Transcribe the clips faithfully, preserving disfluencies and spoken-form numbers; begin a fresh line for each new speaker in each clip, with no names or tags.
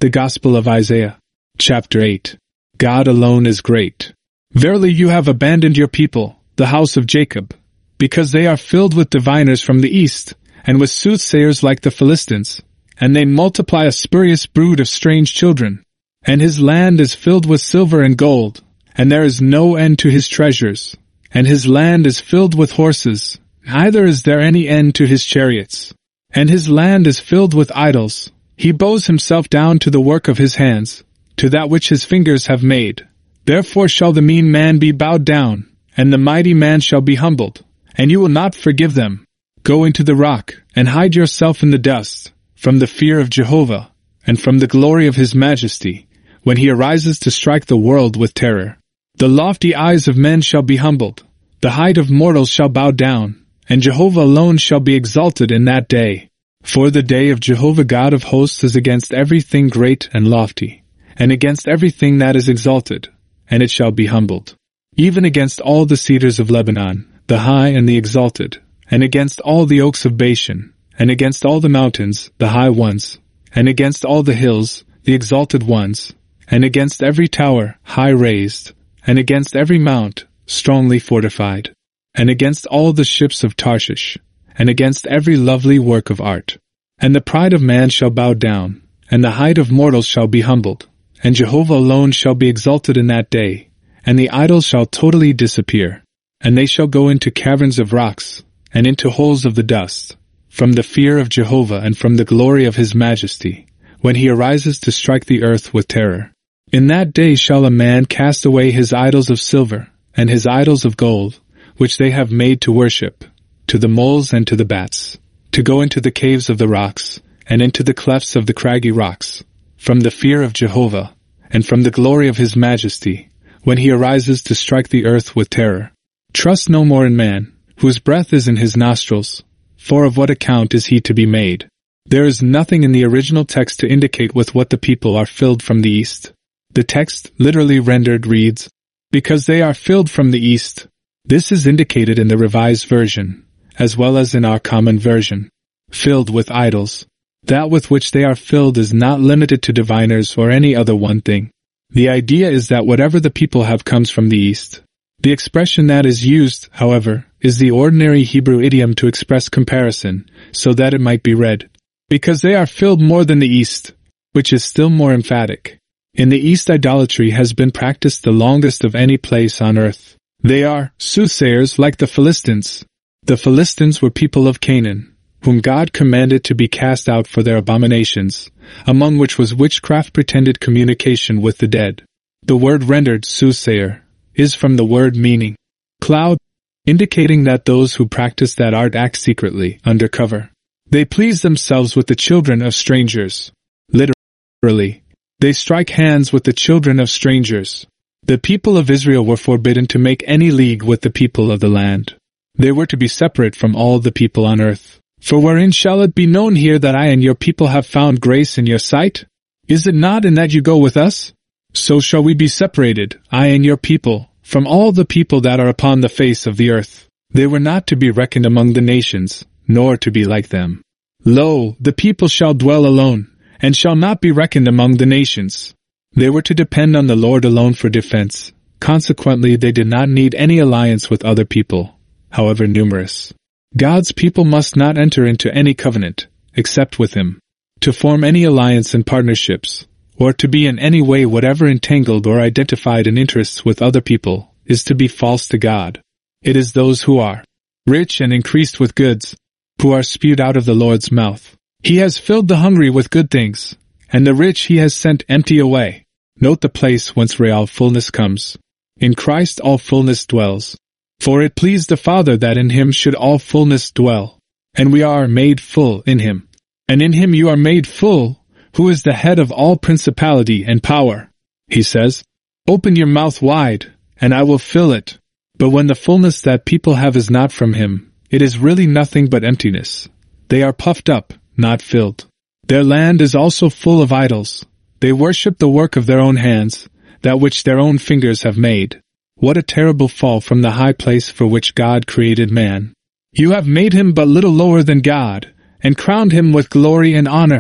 The Gospel of Isaiah, chapter eight. God alone is great. Verily you have abandoned your people, the house of Jacob, because they are filled with diviners from the east, and with soothsayers like the Philistines, and they multiply a spurious brood of strange children. And his land is filled with silver and gold, and there is no end to his treasures. And his land is filled with horses, neither is there any end to his chariots. And his land is filled with idols. He bows himself down to the work of his hands, to that which his fingers have made. Therefore shall the mean man be bowed down, and the mighty man shall be humbled, and you will not forgive them. Go into the rock, and hide yourself in the dust, from the fear of Jehovah, and from the glory of his majesty, when he arises to strike the world with terror. The lofty eyes of men shall be humbled, the height of mortals shall bow down, and Jehovah alone shall be exalted in that day. For the day of Jehovah God of hosts is against everything great and lofty, and against everything that is exalted, and it shall be humbled. Even against all the cedars of Lebanon, the high and the exalted, and against all the oaks of Bashan, and against all the mountains, the high ones, and against all the hills, the exalted ones, and against every tower, high raised, and against every mount, strongly fortified, and against all the ships of Tarshish, and against every lovely work of art. And the pride of man shall bow down, and the height of mortals shall be humbled, and Jehovah alone shall be exalted in that day, and the idols shall totally disappear, and they shall go into caverns of rocks, and into holes of the dust, from the fear of Jehovah and from the glory of his majesty, when he arises to strike the earth with terror. In that day shall a man cast away his idols of silver, and his idols of gold, which they have made to worship, to the moles and to the bats, to go into the caves of the rocks, and into the clefts of the craggy rocks, from the fear of Jehovah, and from the glory of his majesty, when he arises to strike the earth with terror. Trust no more in man, whose breath is in his nostrils, for of what account is he to be made? There is nothing in the original text to indicate with what the people are filled from the east. The text, literally rendered, reads, because they are filled from the east. This is indicated in the Revised Version, as well as in our common version. Filled with idols. That with which they are filled is not limited to diviners or any other one thing. The idea is that whatever the people have comes from the east. The expression that is used, however, is the ordinary Hebrew idiom to express comparison, so that it might be read, because they are filled more than the east, which is still more emphatic. In the east, idolatry has been practiced the longest of any place on earth. They are soothsayers like the Philistines. The Philistines were people of Canaan, whom God commanded to be cast out for their abominations, among which was witchcraft, pretended communication with the dead. The word rendered soothsayer is from the word meaning cloud, indicating that those who practice that art act secretly, under cover. They please themselves with the children of strangers. Literally, they strike hands with the children of strangers. The people of Israel were forbidden to make any league with the people of the land. They were to be separate from all the people on earth. For wherein shall it be known here that I and your people have found grace in your sight? Is it not in that you go with us? So shall we be separated, I and your people, from all the people that are upon the face of the earth. They were not to be reckoned among the nations, nor to be like them. Lo, the people shall dwell alone, and shall not be reckoned among the nations. They were to depend on the Lord alone for defense. Consequently, they did not need any alliance with other people, however numerous. God's people must not enter into any covenant, except with Him. To form any alliance and partnerships, or to be in any way whatever entangled or identified in interests with other people, is to be false to God. It is those who are rich and increased with goods, who are spewed out of the Lord's mouth. He has filled the hungry with good things, and the rich He has sent empty away. Note the place whence real fullness comes. In Christ all fullness dwells. For it pleased the Father that in Him should all fullness dwell. And we are made full in Him. And in Him you are made full, who is the head of all principality and power. He says, open your mouth wide, and I will fill it. But when the fullness that people have is not from Him, it is really nothing but emptiness. They are puffed up, not filled. Their land is also full of idols. They worship the work of their own hands, that which their own fingers have made. What a terrible fall from the high place for which God created man. You have made him but little lower than God, and crowned him with glory and honor.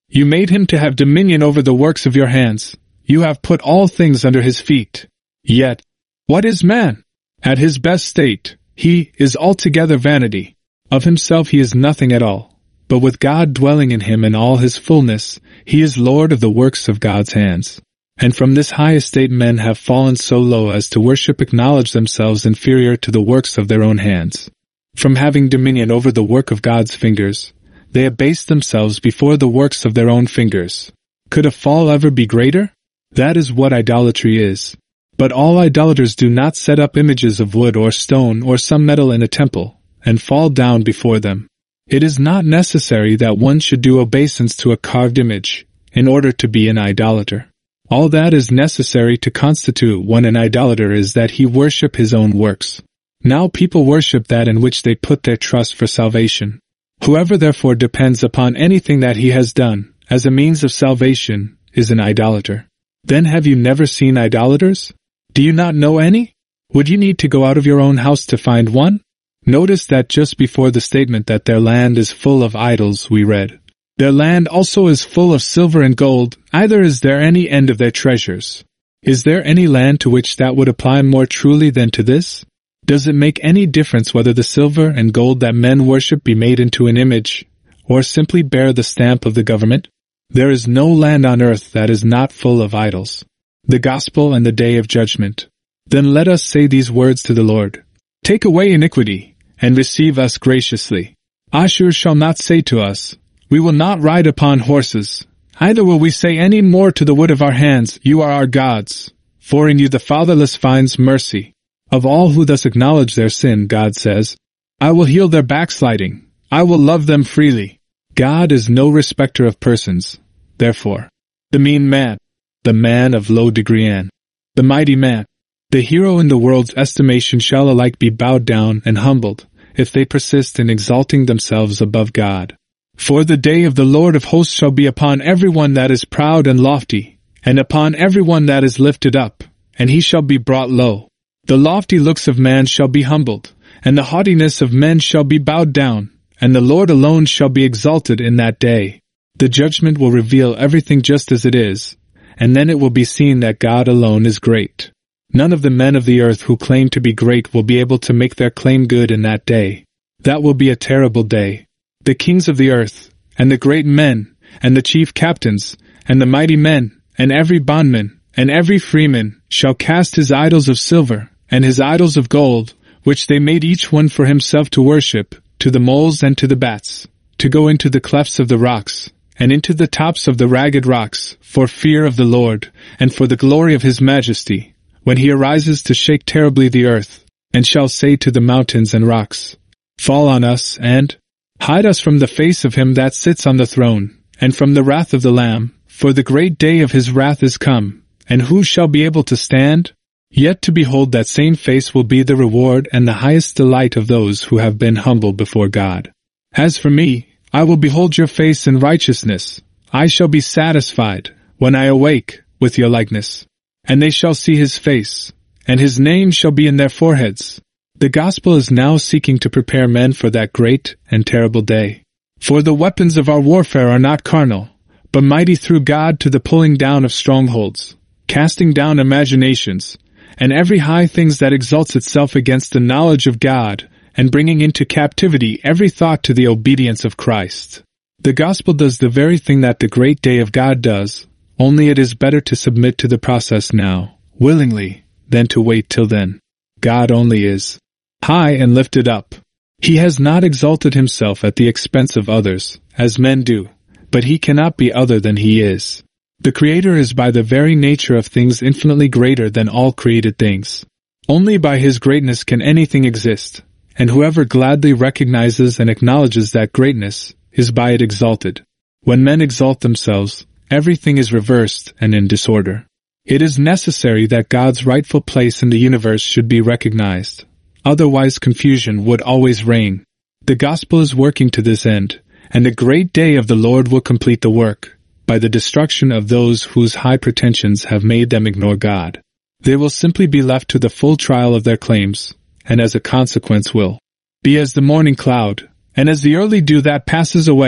You made him to have dominion over the works of your hands. You have put all things under his feet. Yet, what is man? At his best state, he is altogether vanity. Of himself he is nothing at all. But with God dwelling in him in all his fullness, he is Lord of the works of God's hands. And from this high estate men have fallen so low as to worship acknowledge themselves inferior to the works of their own hands. From having dominion over the work of God's fingers, they abase themselves before the works of their own fingers. Could a fall ever be greater? That is what idolatry is. But all idolaters do not set up images of wood or stone or some metal in a temple, and fall down before them. It is not necessary that one should do obeisance to a carved image, in order to be an idolater. All that is necessary to constitute one an idolater is that he worship his own works. Now people worship that in which they put their trust for salvation. Whoever therefore depends upon anything that he has done, as a means of salvation, is an idolater. Then have you never seen idolaters? Do you not know any? Would you need to go out of your own house to find one? Notice that just before the statement that their land is full of idols we read, their land also is full of silver and gold, either is there any end of their treasures. Is there any land to which that would apply more truly than to this? Does it make any difference whether the silver and gold that men worship be made into an image, or simply bear the stamp of the government? There is no land on earth that is not full of idols. The gospel and the day of judgment. Then let us say these words to the Lord. Take away iniquity, and receive us graciously. Ashur shall not say to us, We will not ride upon horses, either will we say any more to the wood of our hands, You are our gods, for in you the fatherless finds mercy. Of all who thus acknowledge their sin, God says, I will heal their backsliding, I will love them freely. God is no respecter of persons. Therefore, the mean man, the man of low degree and the mighty man, the hero in the world's estimation shall alike be bowed down and humbled, if they persist in exalting themselves above God. For the day of the Lord of hosts shall be upon every one that is proud and lofty, and upon every one that is lifted up, and he shall be brought low. The lofty looks of man shall be humbled, and the haughtiness of men shall be bowed down, and the Lord alone shall be exalted in that day. The judgment will reveal everything just as it is, and then it will be seen that God alone is great. None of the men of the earth who claim to be great will be able to make their claim good in that day. That will be a terrible day. The kings of the earth, and the great men, and the chief captains, and the mighty men, and every bondman, and every freeman, shall cast his idols of silver, and his idols of gold, which they made each one for himself to worship, to the moles and to the bats, to go into the clefts of the rocks, and into the tops of the ragged rocks, for fear of the Lord, and for the glory of his majesty, when he arises to shake terribly the earth, and shall say to the mountains and rocks, Fall on us, and hide us from the face of him that sits on the throne, and from the wrath of the Lamb, for the great day of his wrath is come, and who shall be able to stand? Yet to behold that same face will be the reward and the highest delight of those who have been humble before God. As for me, I will behold your face in righteousness. I shall be satisfied, when I awake, with your likeness. And they shall see his face, and his name shall be in their foreheads. The gospel is now seeking to prepare men for that great and terrible day. For the weapons of our warfare are not carnal, but mighty through God to the pulling down of strongholds, casting down imaginations, and every high thing that exalts itself against the knowledge of God, and bringing into captivity every thought to the obedience of Christ. The gospel does the very thing that the great day of God does, only it is better to submit to the process now, willingly, than to wait till then. God only is high and lifted up. He has not exalted himself at the expense of others, as men do, but he cannot be other than he is. The Creator is by the very nature of things infinitely greater than all created things. Only by his greatness can anything exist, and whoever gladly recognizes and acknowledges that greatness is by it exalted. When men exalt themselves, everything is reversed and in disorder. It is necessary that God's rightful place in the universe should be recognized. Otherwise confusion would always reign. The gospel is working to this end, and the great day of the Lord will complete the work, by the destruction of those whose high pretensions have made them ignore God. They will simply be left to the full trial of their claims, and as a consequence will be as the morning cloud, and as the early dew that passes away,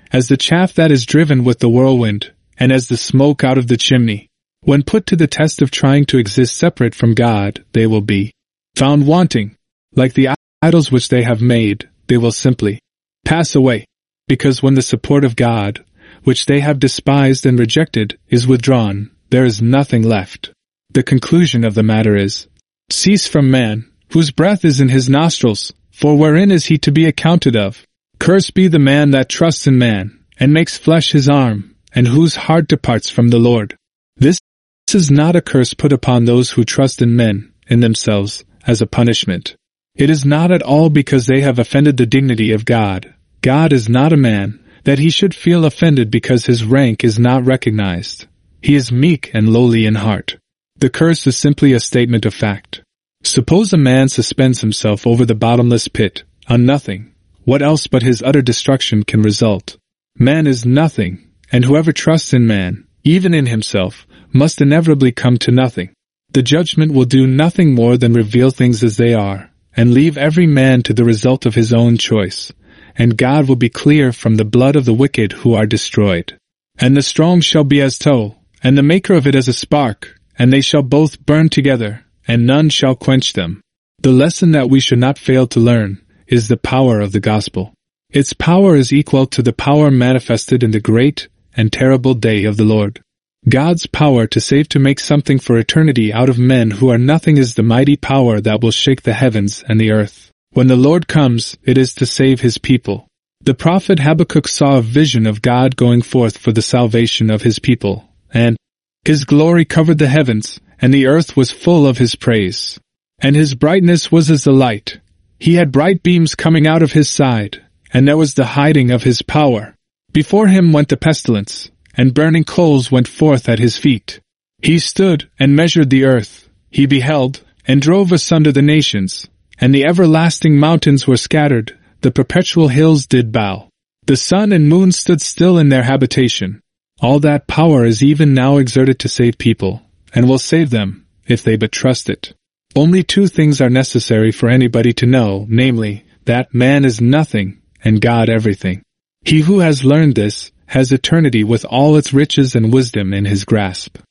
as the chaff that is driven with the whirlwind, and as the smoke out of the chimney. When put to the test of trying to exist separate from God, they will be found wanting. Like the idols which they have made, they will simply pass away, because when the support of God, which they have despised and rejected, is withdrawn, there is nothing left. The conclusion of the matter is, cease from man, whose breath is in his nostrils, for wherein is he to be accounted of? Cursed be the man that trusts in man, and makes flesh his arm, and whose heart departs from the Lord. This is not a curse put upon those who trust in men, in themselves, as a punishment. It is not at all because they have offended the dignity of God. God is not a man, that he should feel offended because his rank is not recognized. He is meek and lowly in heart. The curse is simply a statement of fact. Suppose a man suspends himself over the bottomless pit, on nothing. What else but his utter destruction can result? Man is nothing, and whoever trusts in man, even in himself, must inevitably come to nothing. The judgment will do nothing more than reveal things as they are, and leave every man to the result of his own choice, and God will be clear from the blood of the wicked who are destroyed. And the strong shall be as tow, and the maker of it as a spark, and they shall both burn together, and none shall quench them. The lesson that we should not fail to learn is the power of the gospel. Its power is equal to the power manifested in the great and terrible day of the Lord. God's power to save to make something for eternity out of men who are nothing is the mighty power that will shake the heavens and the earth. When the Lord comes, it is to save his people. The prophet Habakkuk saw a vision of God going forth for the salvation of his people, and his glory covered the heavens, and the earth was full of his praise. And his brightness was as the light. He had bright beams coming out of his side, and there was the hiding of his power. Before him went the pestilence, and burning coals went forth at his feet. He stood and measured the earth. He beheld, and drove asunder the nations, and the everlasting mountains were scattered, the perpetual hills did bow. The sun and moon stood still in their habitation. All that power is even now exerted to save people, and will save them, if they but trust it. Only two things are necessary for anybody to know, namely, that man is nothing, and God everything. He who has learned this, has eternity with all its riches and wisdom in his grasp.